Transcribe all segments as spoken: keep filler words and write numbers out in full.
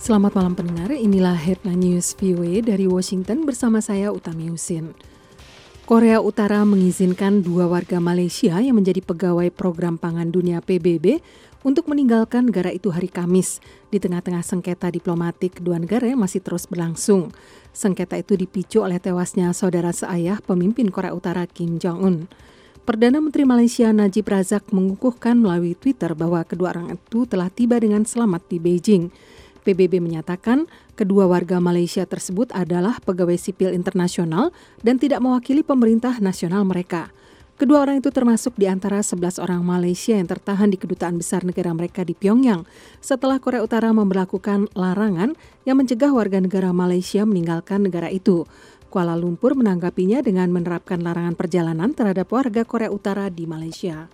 Selamat malam pendengar, inilah Headline News V O A dari Washington bersama saya Utami Husin. Korea Utara mengizinkan dua warga Malaysia yang menjadi pegawai Program Pangan Dunia P B B untuk meninggalkan negara itu hari Kamis di tengah-tengah sengketa diplomatik kedua negara yang masih terus berlangsung. Sengketa itu dipicu oleh tewasnya saudara seayah pemimpin Korea Utara Kim Jong-un. Perdana Menteri Malaysia Najib Razak mengukuhkan melalui Twitter bahwa kedua orang itu telah tiba dengan selamat di Beijing. P B B menyatakan kedua warga Malaysia tersebut adalah pegawai sipil internasional dan tidak mewakili pemerintah nasional mereka. Kedua orang itu termasuk di antara sebelas orang Malaysia yang tertahan di kedutaan besar negara mereka di Pyongyang setelah Korea Utara memberlakukan larangan yang mencegah warga negara Malaysia meninggalkan negara itu. Kuala Lumpur menanggapinya dengan menerapkan larangan perjalanan terhadap warga Korea Utara di Malaysia.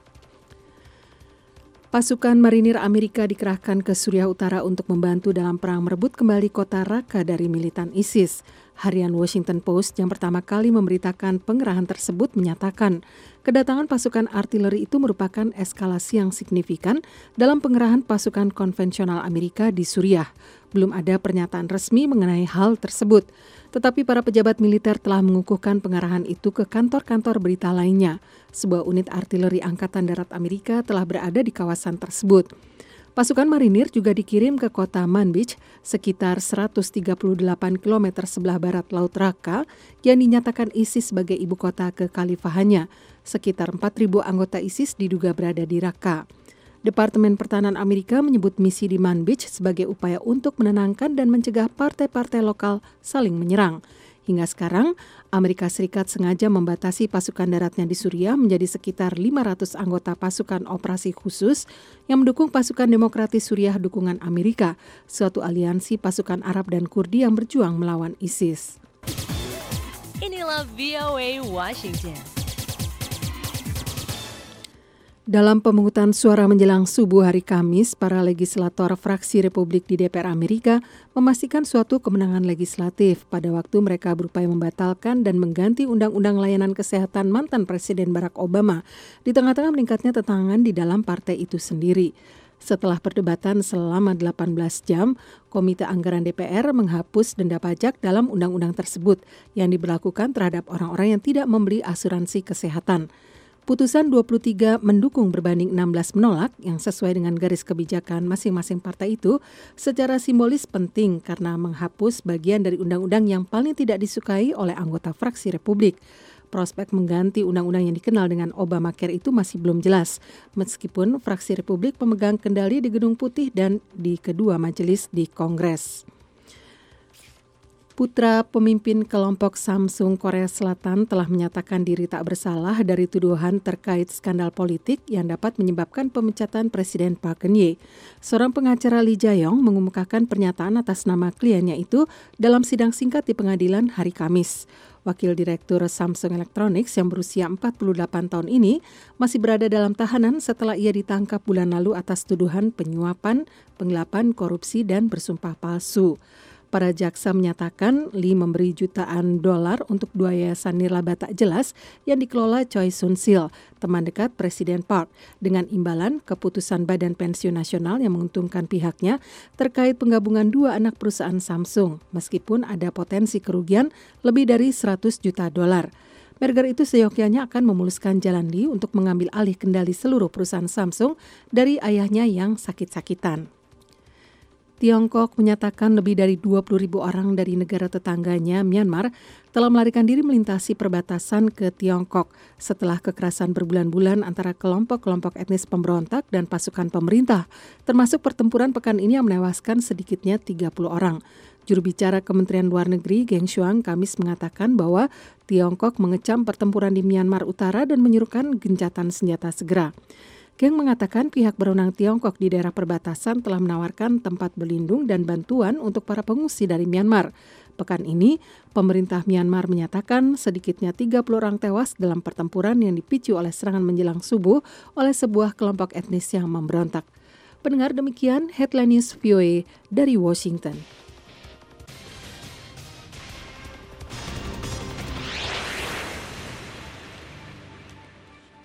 Pasukan marinir Amerika dikerahkan ke Suriah Utara untuk membantu dalam perang merebut kembali kota Raqqa dari militan ISIS. Harian Washington Post yang pertama kali memberitakan pengerahan tersebut menyatakan kedatangan pasukan artileri itu merupakan eskalasi yang signifikan dalam pengerahan pasukan konvensional Amerika di Suriah. Belum ada pernyataan resmi mengenai hal tersebut. Tetapi para pejabat militer telah mengukuhkan pengarahan itu ke kantor-kantor berita lainnya. Sebuah unit artileri Angkatan Darat Amerika telah berada di kawasan tersebut. Pasukan marinir juga dikirim ke kota Manbij, sekitar seratus tiga puluh delapan kilometer sebelah barat Laut Raqqa, yang dinyatakan ISIS sebagai ibu kota kekhalifahannya. Sekitar empat ribu anggota ISIS diduga berada di Raqqa. Departemen Pertahanan Amerika menyebut misi di Manbij sebagai upaya untuk menenangkan dan mencegah partai-partai lokal saling menyerang. Hingga sekarang, Amerika Serikat sengaja membatasi pasukan daratnya di Suriah menjadi sekitar lima ratus anggota pasukan operasi khusus yang mendukung pasukan demokratis Suriah dukungan Amerika, suatu aliansi pasukan Arab dan Kurdi yang berjuang melawan ISIS. Inilah V O A Washington. Dalam pemungutan suara menjelang subuh hari Kamis, para legislator fraksi Republik di D P R Amerika memastikan suatu kemenangan legislatif pada waktu mereka berupaya membatalkan dan mengganti Undang-Undang Layanan Kesehatan mantan Presiden Barack Obama di tengah-tengah meningkatnya tentangan di dalam partai itu sendiri. Setelah perdebatan selama delapan belas jam, Komite Anggaran D P R menghapus denda pajak dalam undang-undang tersebut yang diberlakukan terhadap orang-orang yang tidak membeli asuransi kesehatan. Putusan dua puluh tiga mendukung berbanding enam belas menolak yang sesuai dengan garis kebijakan masing-masing partai itu secara simbolis penting karena menghapus bagian dari undang-undang yang paling tidak disukai oleh anggota fraksi Republik. Prospek mengganti undang-undang yang dikenal dengan Obamacare itu masih belum jelas, meskipun fraksi Republik pemegang kendali di Gedung Putih dan di kedua majelis di Kongres. Putra pemimpin kelompok Samsung Korea Selatan telah menyatakan diri tak bersalah dari tuduhan terkait skandal politik yang dapat menyebabkan pemecatan Presiden Park Geun-hye. Seorang pengacara Lee Jae-yong mengemukakan pernyataan atas nama kliennya itu dalam sidang singkat di pengadilan hari Kamis. Wakil Direktur Samsung Electronics yang berusia empat puluh delapan tahun ini masih berada dalam tahanan setelah ia ditangkap bulan lalu atas tuduhan penyuapan, penggelapan, korupsi, dan bersumpah palsu. Para jaksa menyatakan Lee memberi jutaan dolar untuk dua yayasan nirlaba tak jelas yang dikelola Choi Soon-sil, teman dekat Presiden Park, dengan imbalan keputusan Badan Pensiun Nasional yang menguntungkan pihaknya terkait penggabungan dua anak perusahaan Samsung, meskipun ada potensi kerugian lebih dari seratus juta dolar. Merger itu seyogyanya akan memuluskan jalan Lee untuk mengambil alih kendali seluruh perusahaan Samsung dari ayahnya yang sakit-sakitan. Tiongkok menyatakan lebih dari dua puluh ribu orang dari negara tetangganya, Myanmar, telah melarikan diri melintasi perbatasan ke Tiongkok setelah kekerasan berbulan-bulan antara kelompok-kelompok etnis pemberontak dan pasukan pemerintah, termasuk pertempuran pekan ini yang menewaskan sedikitnya tiga puluh orang. Juru bicara Kementerian Luar Negeri Geng Shuang Kamis mengatakan bahwa Tiongkok mengecam pertempuran di Myanmar Utara dan menyuruhkan gencatan senjata segera. Geng mengatakan pihak berwenang Tiongkok di daerah perbatasan telah menawarkan tempat berlindung dan bantuan untuk para pengungsi dari Myanmar. Pekan ini, pemerintah Myanmar menyatakan sedikitnya tiga puluh orang tewas dalam pertempuran yang dipicu oleh serangan menjelang subuh oleh sebuah kelompok etnis yang memberontak. Pendengar, demikian Headline News V O A dari Washington.